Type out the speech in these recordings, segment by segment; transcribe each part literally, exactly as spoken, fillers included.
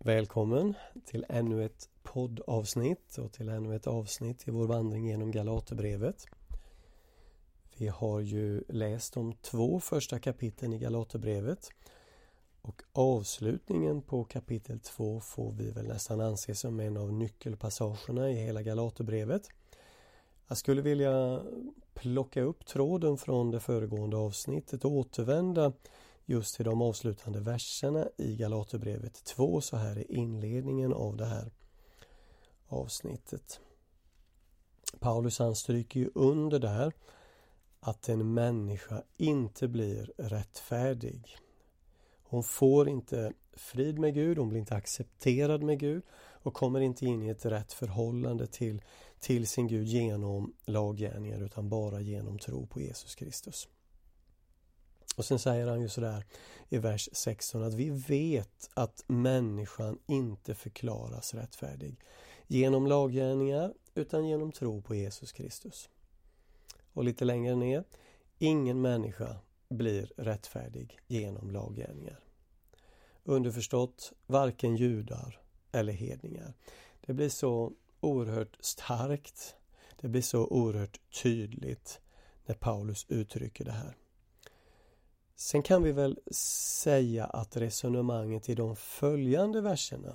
Välkommen till ännu ett poddavsnitt och till ännu ett avsnitt i vår vandring genom Galaterbrevet. Vi har ju läst de två första kapitlen i Galaterbrevet och avslutningen på kapitel två får vi väl nästan anse som en av nyckelpassagerna i hela Galaterbrevet. Jag skulle vilja plocka upp tråden från det föregående avsnittet och återvända just till de avslutande verserna i Galaterbrevet två, så här är inledningen av det här avsnittet. Paulus han stryker ju under där att en människa inte blir rättfärdig. Hon får inte frid med Gud, hon blir inte accepterad med Gud och kommer inte in i ett rätt förhållande till, till sin Gud genom laggärningar utan bara genom tro på Jesus Kristus. Och sen säger han ju sådär i vers sexton att vi vet att människan inte förklaras rättfärdig genom laggärningar utan genom tro på Jesus Kristus. Och lite längre ner, ingen människa blir rättfärdig genom laggärningar. Underförstått, varken judar eller hedningar. Det blir så oerhört starkt, det blir så oerhört tydligt när Paulus uttrycker det här. Sen kan vi väl säga att resonemanget i de följande verserna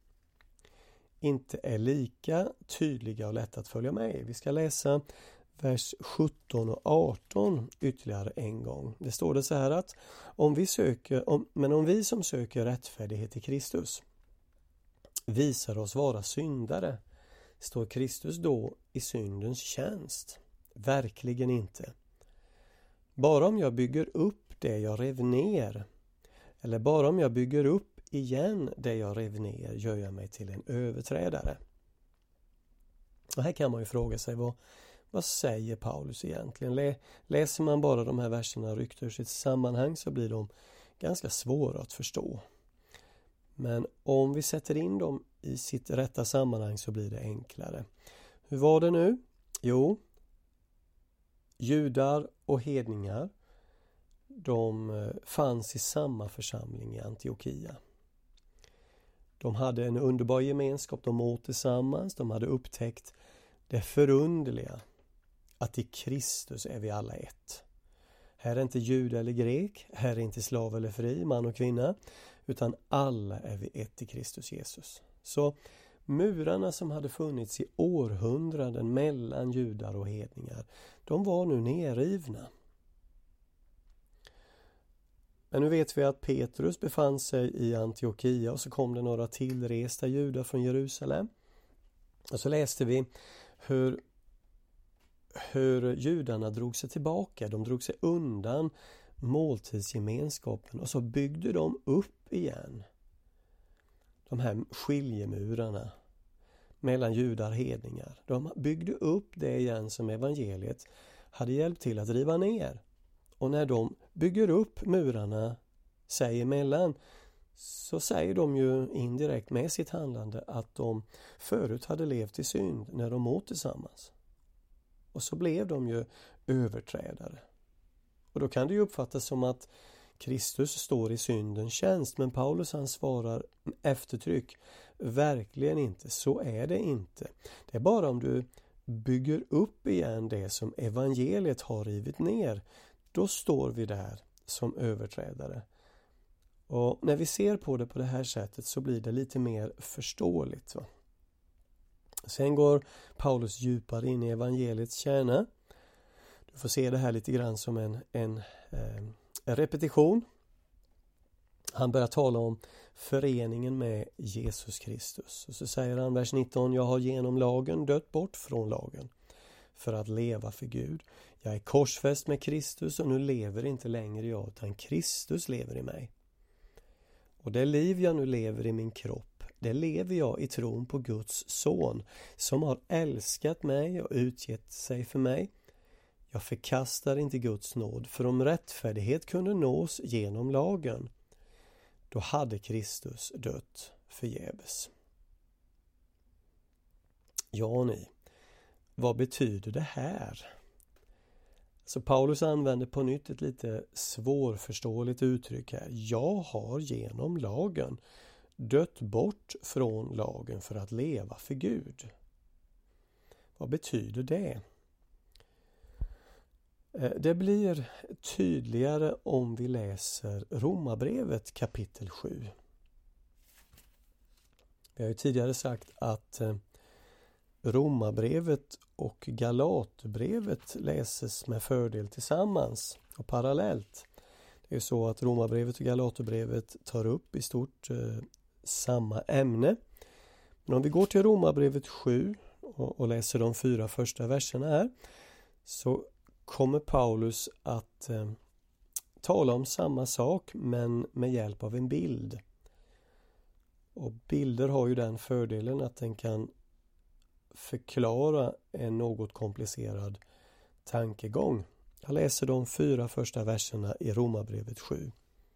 inte är lika tydliga och lätta att följa med i. Vi ska läsa vers sjutton och arton ytterligare en gång. Det står det så här att om vi söker, om, men om vi som söker rättfärdighet i Kristus visar oss vara syndare, står Kristus då i syndens tjänst? Verkligen inte. Bara om jag bygger upp det jag rev ner, eller bara om jag bygger upp igen det jag rev ner, gör jag mig till en överträdare. Och här kan man ju fråga sig, vad, vad säger Paulus egentligen? Lä, läser man bara de här verserna ryckt ur sitt sammanhang så blir de ganska svåra att förstå. Men om vi sätter in dem i sitt rätta sammanhang så blir det enklare. Hur var det nu? Jo, judar och hedningar, de fanns i samma församling i Antiochia. De hade en underbar gemenskap, de åt tillsammans, de hade upptäckt det förunderliga att i Kristus är vi alla ett. Här är inte jude eller grek, här är inte slav eller fri, man och kvinna, utan alla är vi ett i Kristus Jesus. Så murarna som hade funnits i århundraden mellan judar och hedningar, de var nu nerrivna. Men nu vet vi att Petrus befann sig i Antiochia och så kom det några tillresta judar från Jerusalem. Och så läste vi hur, hur judarna drog sig tillbaka, de drog sig undan måltidsgemenskapen och så byggde de upp igen de här skiljemurarna mellan judar och hedningar. De byggde upp det igen som evangeliet hade hjälpt till att riva ner. Och när de bygger upp murarna sig emellan så säger de ju indirekt med sitt handlande att de förut hade levt i synd när de åt tillsammans. Och så blev de ju överträdare. Och då kan det ju uppfattas som att Kristus står i syndens tjänst, men Paulus han svarar eftertryck: verkligen inte, så är det inte. Det är bara om du bygger upp igen det som evangeliet har rivit ner, då står vi där som överträdare. Och när vi ser på det på det här sättet så blir det lite mer förståeligt. Va? Sen går Paulus djupare in i evangeliets kärna. Du får se det här lite grann som en, en, en repetition. Han börjar tala om föreningen med Jesus Kristus. Och så säger han vers nitton: jag har genom lagen dött bort från lagen för att leva för Gud. Jag är korsfäst med Kristus och nu lever inte längre jag utan Kristus lever i mig. Och det liv jag nu lever i min kropp, det lever jag i tron på Guds son som har älskat mig och utgett sig för mig. Jag förkastar inte Guds nåd, för om rättfärdighet kunde nås genom lagen, då hade Kristus dött förgäves. Ja ni, vad betyder det här? Så Paulus använder på nytt ett lite svårförståeligt uttryck här. Jag har genom lagen dött bort från lagen för att leva för Gud. Vad betyder det? Det blir tydligare om vi läser Romarbrevet kapitel sju. Vi har ju tidigare sagt att Romarbrevet och Galatbrevet läses med fördel tillsammans och parallellt. Det är så att Romarbrevet och Galatbrevet tar upp i stort eh, samma ämne. Men om vi går till Romarbrevet sju och, och läser de fyra första verserna här, så kommer Paulus att eh, tala om samma sak men med hjälp av en bild. Och bilder har ju den fördelen att den kan förklara en något komplicerad tankegång. Jag läser de fyra första verserna i Romarbrevet sju.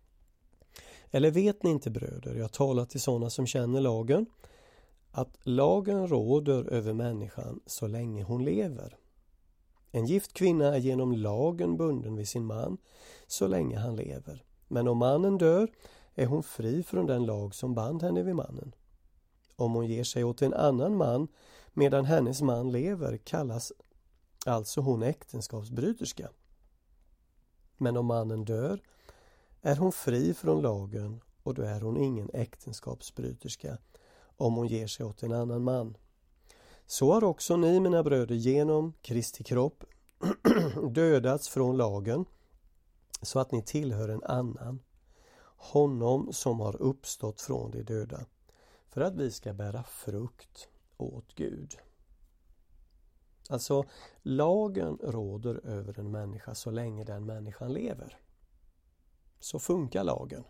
Eller vet ni inte, bröder, jag talar till sådana som känner lagen, att lagen råder över människan så länge hon lever. En gift kvinna är genom lagen bunden vid sin man så länge han lever. Men om mannen dör är hon fri från den lag som band henne vid mannen. Om hon ger sig åt en annan man medan hennes man lever kallas alltså hon äktenskapsbryterska. Men om mannen dör är hon fri från lagen och då är hon ingen äktenskapsbryterska om hon ger sig åt en annan man. Så har också ni, mina bröder, genom Kristi kropp dödats från lagen så att ni tillhör en annan, honom som har uppstått från de döda, för att vi ska bära frukt åt Gud. Alltså, lagen råder över en människa så länge den människan lever. Så funkar lagen.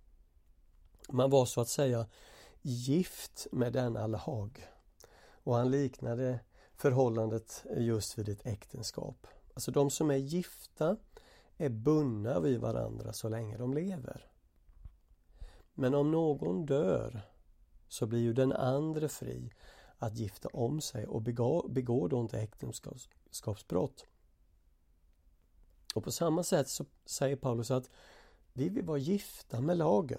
Man var så att säga gift med denna lag. Och han liknade förhållandet just vid ett äktenskap. Alltså de som är gifta är bundna vid varandra så länge de lever. Men om någon dör så blir ju den andra fri att gifta om sig och begå, begår då inte äktenskapsbrott. Och på samma sätt så säger Paulus att vi vill vara gifta med lagen.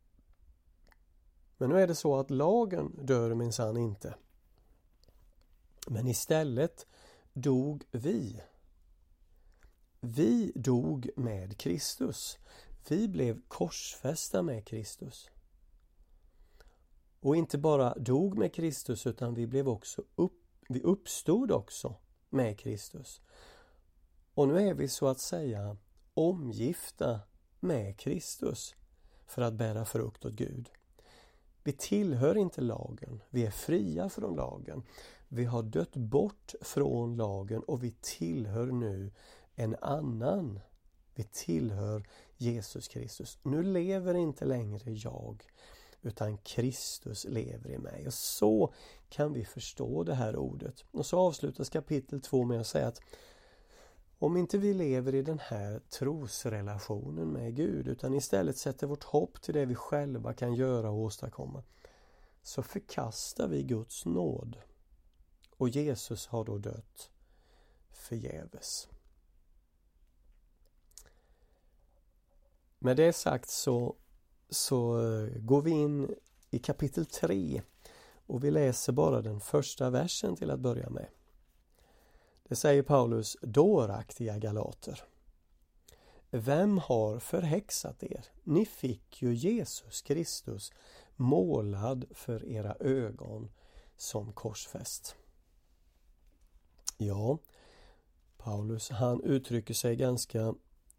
Men nu är det så att lagen dör minsann inte. Men istället dog vi. Vi dog med Kristus. Vi blev korsfästa med Kristus. Och inte bara dog med Kristus utan vi blev också upp, vi uppstod också med Kristus. Och nu är vi så att säga omgifta med Kristus för att bära frukt åt Gud. Vi tillhör inte lagen, vi är fria från lagen. Vi har dött bort från lagen och vi tillhör nu en annan. Vi tillhör Jesus Kristus. Nu lever inte längre jag, utan Kristus lever i mig. Och så kan vi förstå det här ordet. Och så avslutas kapitel två med att säga att om inte vi lever i den här trosrelationen med Gud utan istället sätter vårt hopp till det vi själva kan göra och åstadkomma, så förkastar vi Guds nåd. Och Jesus har då dött förgäves. Med det sagt så, så går vi in i kapitel tre och vi läser bara den första versen till att börja med. Det säger Paulus: dåraktiga galater. Vem har förhäxat er? Ni fick ju Jesus Kristus målad för era ögon som korsfäst. Ja, Paulus han uttrycker sig ganska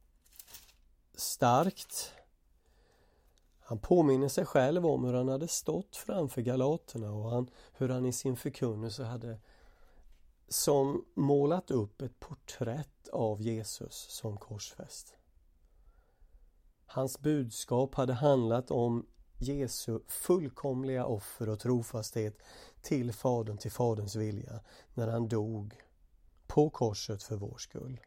starkt. Han påminner sig själv om hur han hade stått framför galaterna och han, hur han i sin förkunnelse hade som målat upp ett porträtt av Jesus som korsfäst. Hans budskap hade handlat om Jesu fullkomliga offer och trofasthet till Fadern, till Faderns vilja, när han dog på korset för vår skull.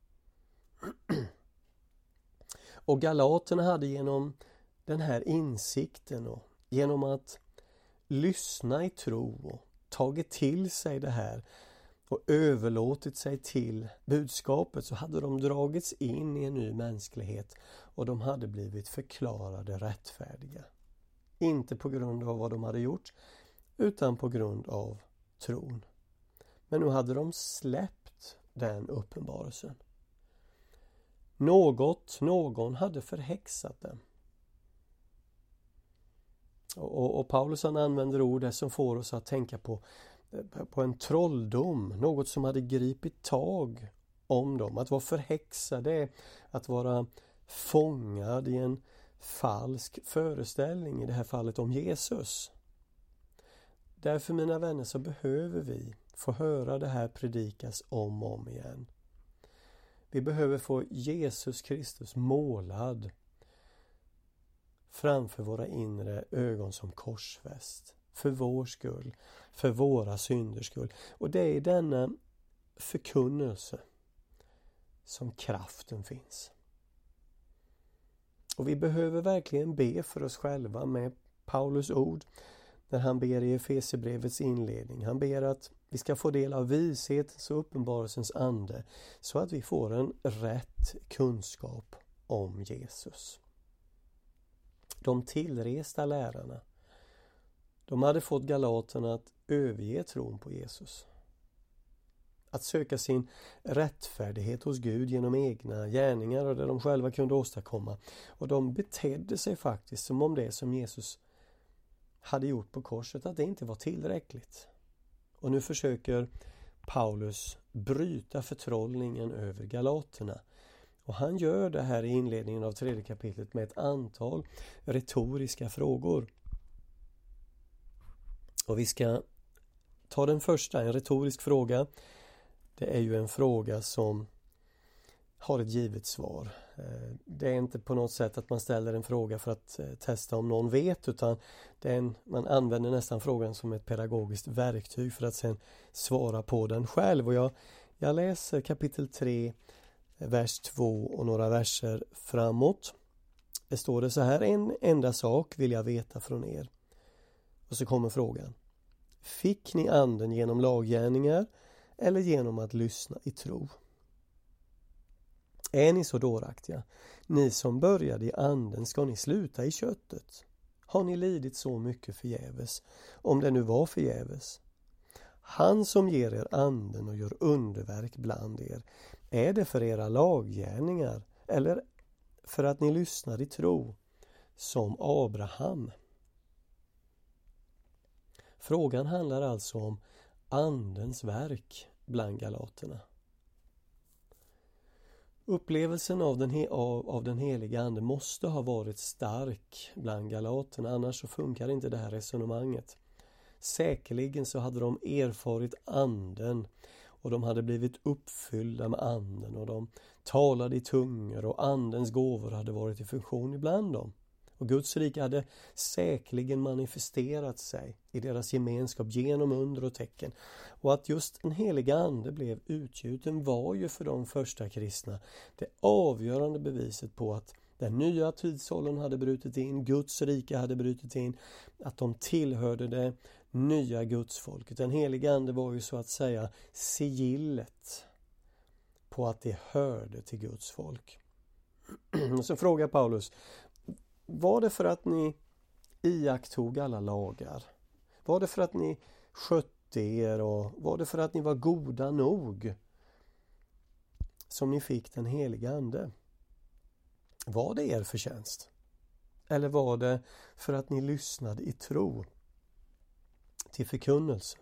Och galaterna hade genom den här insikten och genom att lyssna i tro och tagit till sig det här och överlåtit sig till budskapet, så hade de dragits in i en ny mänsklighet och de hade blivit förklarade rättfärdiga. inte på grund av vad de hade gjort, utan på grund av tron. Men nu hade de släppt den uppenbarelsen. Något, någon hade förhäxat dem. Och, och, och Paulus han använder ord som får oss att tänka på, på en trolldom. Något som hade gripit tag om dem. Att vara förhäxad är att vara fångad i en falsk föreställning, i det här fallet om Jesus. Därför, mina vänner, så behöver vi få höra det här predikas om och om igen. Vi behöver få Jesus Kristus målad framför våra inre ögon som korsfäst. För vår skull, för våra synders skull. Och det är i denna förkunnelse som kraften finns. Och vi behöver verkligen be för oss själva med Paulus ord när han ber i Efesierbrevets inledning. Han ber att vi ska få del av vishetens och uppenbarelsens ande så att vi får en rätt kunskap om Jesus. De tillresta lärarna, de hade fått galaterna att överge tron på Jesus. Att söka sin rättfärdighet hos Gud genom egna gärningar och det de själva kunde åstadkomma. Och de betedde sig faktiskt som om det som Jesus hade gjort på korset, att det inte var tillräckligt. Och nu försöker Paulus bryta förtrollningen över galaterna. Och han gör det här i inledningen av tredje kapitlet med ett antal retoriska frågor. Och vi ska ta den första, en retorisk fråga. Det är ju en fråga som har ett givet svar. Det är inte på något sätt att man ställer en fråga för att testa om någon vet, utan det är en, man använder nästan frågan som ett pedagogiskt verktyg för att sen svara på den själv. Och jag, jag läser kapitel tre, vers två och några verser framåt. Det står det så här: en enda sak vill jag veta från er. Och så kommer frågan: fick ni anden genom laggärningar eller genom att lyssna i tro? Är ni så dåraktiga? Ni som började i anden, ska ni sluta i köttet? Har ni lidit så mycket förgäves, om det nu var förgäves? Han som ger er anden och gör underverk bland er, är det för era laggärningar eller för att ni lyssnar i tro, som Abraham? Frågan handlar alltså om andens verk bland galaterna. Upplevelsen av den, he- av, av den heliga ande måste ha varit stark bland galaterna, annars så funkar inte det här resonemanget. Säkerligen så hade de erfarit anden och de hade blivit uppfyllda med anden och de talade i tungor och andens gåvor hade varit i funktion ibland dem. Och Guds rike hade säkerligen manifesterat sig i deras gemenskap genom under och tecken. Och att just en helig ande blev utgjuten var ju för de första kristna det avgörande beviset på att den nya tidsåldern hade brutit in, Guds rike hade brutit in, att de tillhörde det nya Gudsfolket. Den heliga ande var ju så att säga sigillet på att det hörde till Guds folk. Och så frågar Paulus: var det för att ni iakttog alla lagar? Var det för att ni skötte er och var det för att ni var goda nog som ni fick den heliga ande? Var det er förtjänst? Eller var det för att ni lyssnade i tro till förkunnelsen?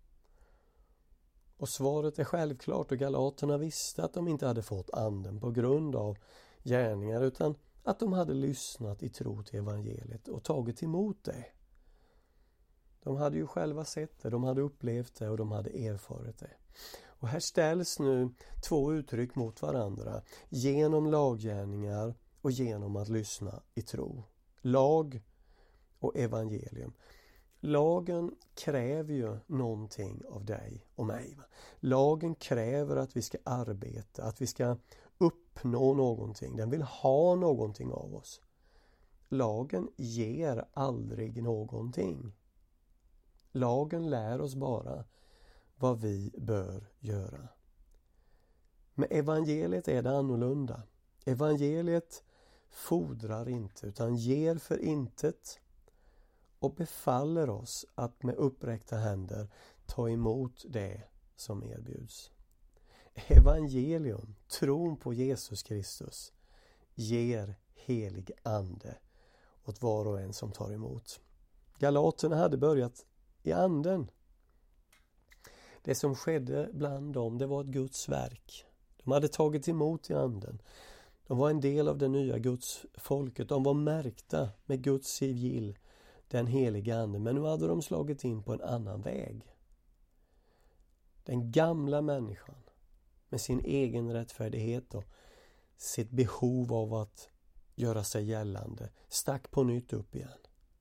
Och svaret är självklart, och galaterna visste att de inte hade fått anden på grund av gärningar, utan att de hade lyssnat i tro till evangeliet och tagit emot det. De hade ju själva sett det, de hade upplevt det och de hade erfarit det. Och här ställs nu två uttryck mot varandra: genom laggärningar och genom att lyssna i tro. Lag och evangelium. Lagen kräver ju någonting av dig och mig. Lagen kräver att vi ska arbeta, att vi ska uppnå någonting. Den vill ha någonting av oss. Lagen ger aldrig någonting. Lagen lär oss bara vad vi bör göra. Med evangeliet är det annorlunda. Evangeliet fordrar inte utan ger för intet och befaller oss att med uppräckta händer ta emot det som erbjuds. Evangelium, tron på Jesus Kristus, ger helig ande åt var och en som tar emot. Galaterna hade börjat i anden. Det som skedde bland dem, det var ett Guds verk. De hade tagit emot i anden. De var en del av det nya Guds folket. De var märkta med Guds sigill, den heliga ande. Men nu hade de slagit in på en annan väg. Den gamla människan med sin egen rättfärdighet och sitt behov av att göra sig gällande stack på nytt upp igen.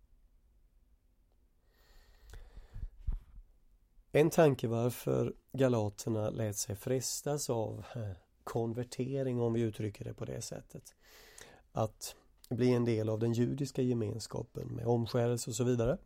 En tanke varför galaterna lät sig frestas av konvertering, om vi uttrycker det på det sättet, att bli en del av den judiska gemenskapen med omskärelse och så vidare,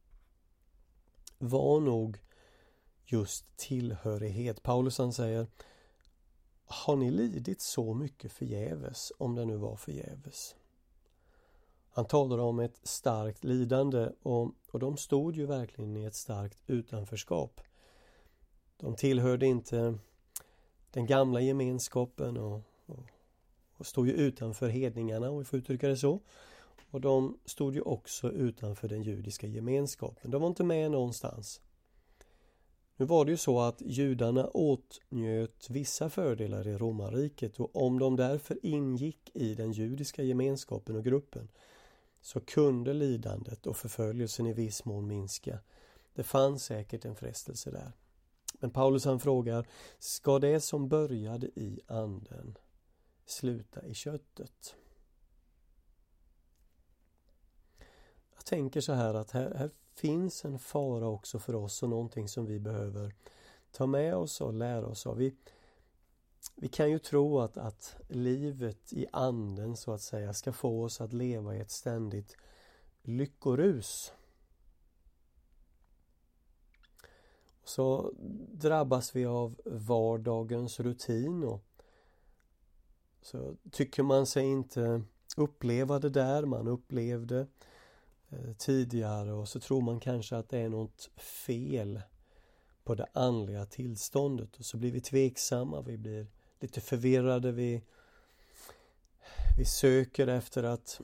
var nog just tillhörighet. Paulus han säger: har ni lidit så mycket förgäves, om det nu var förgäves? Han talar om ett starkt lidande och, och de stod ju verkligen i ett starkt utanförskap. De tillhörde inte den gamla gemenskapen och, och, och stod ju utanför hedningarna, om vi får uttrycka det så. Och de stod ju också utanför den judiska gemenskapen. De var inte med någonstans. Nu var det ju så att judarna åtnjöt vissa fördelar i romarriket, och om de därför ingick i den judiska gemenskapen och gruppen så kunde lidandet och förföljelsen i viss mån minska. Det fanns säkert en frestelse där. Men Paulus han frågar: ska det som började i anden sluta i köttet? Jag tänker så här att här, här finns en fara också för oss och någonting som vi behöver ta med oss och lära oss av. Vi, vi kan ju tro att, att livet i anden så att säga ska få oss att leva i ett ständigt lyckorus. Så drabbas vi av vardagens rutin och så tycker man sig inte uppleva det där man upplevde eh, tidigare, och så tror man kanske att det är något fel på det andliga tillståndet, och så blir vi tveksamma, vi blir lite förvirrade, vi, vi söker efter att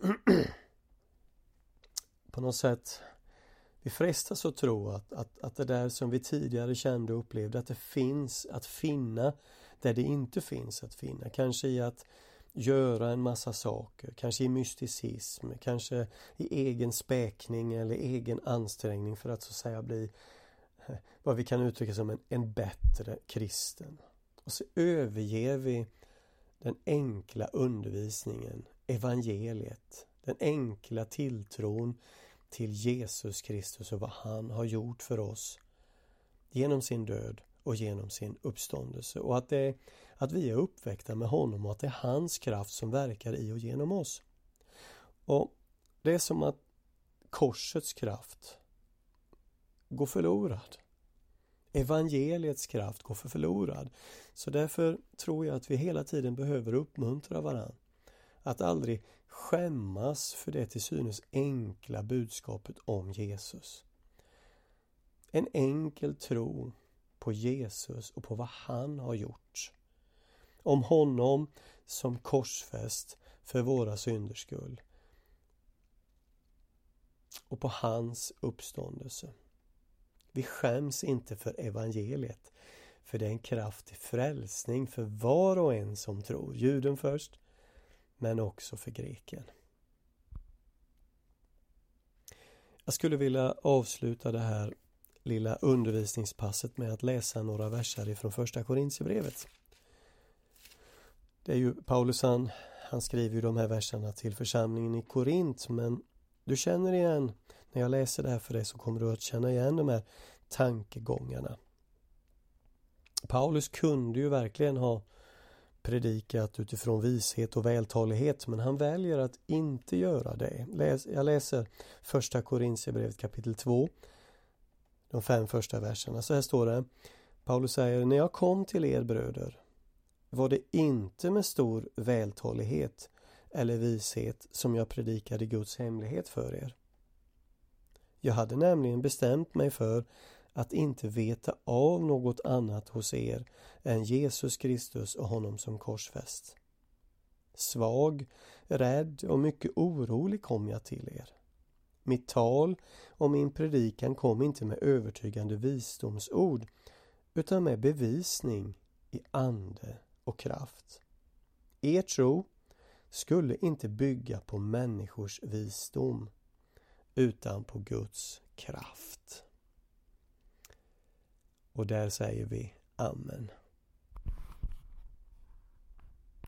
på något sätt vi frestas att tro att, att, att det där som vi tidigare kände och upplevde, att det finns att finna där det inte finns att finna. Kanske i att göra en massa saker, kanske i mysticism, kanske i egen späkning eller egen ansträngning för att så att säga bli vad vi kan uttrycka som en, en bättre kristen. Och så överger vi den enkla undervisningen, evangeliet, den enkla tilltron till Jesus Kristus och vad han har gjort för oss genom sin död och genom sin uppståndelse, och att, det, att vi är uppväckta med honom och att det är hans kraft som verkar i och genom oss. Och det är som att korsets kraft går förlorad. Evangeliets kraft går för förlorad. Så därför tror jag att vi hela tiden behöver uppmuntra varandra. Att aldrig skämmas för det till synes enkla budskapet om Jesus. En enkel tro på Jesus och på vad han har gjort. Om honom som korsfäst för våra synders skull. Och på hans uppståndelse. Vi skäms inte för evangeliet. För det är en kraftig frälsning för var och en som tror. Juden först, men också för greken. Jag skulle vilja avsluta det här lilla undervisningspasset med att läsa några verser från första Korintierbrevet. Det är ju Paulus, han, han skriver ju de här verserna till församlingen i Korint, men du känner igen, när jag läser det här för dig så kommer du att känna igen de här tankegångarna. Paulus kunde ju verkligen ha predikat utifrån vishet och vältalighet, men han väljer att inte göra det. Jag läser första Korintierbrevet kapitel två, de fem första verserna. Så här står det: Paulus säger: när jag kom till er bröder var det inte med stor vältalighet eller vishet som jag predikade Guds hemlighet för er. Jag hade nämligen bestämt mig för att inte veta av något annat hos er än Jesus Kristus och honom som korsfäst. Svag, rädd och mycket orolig kom jag till er. Mitt tal och min predikan kom inte med övertygande visdomsord utan med bevisning i ande och kraft. Er tro skulle inte bygga på människors visdom utan på Guds kraft. Och där säger vi amen.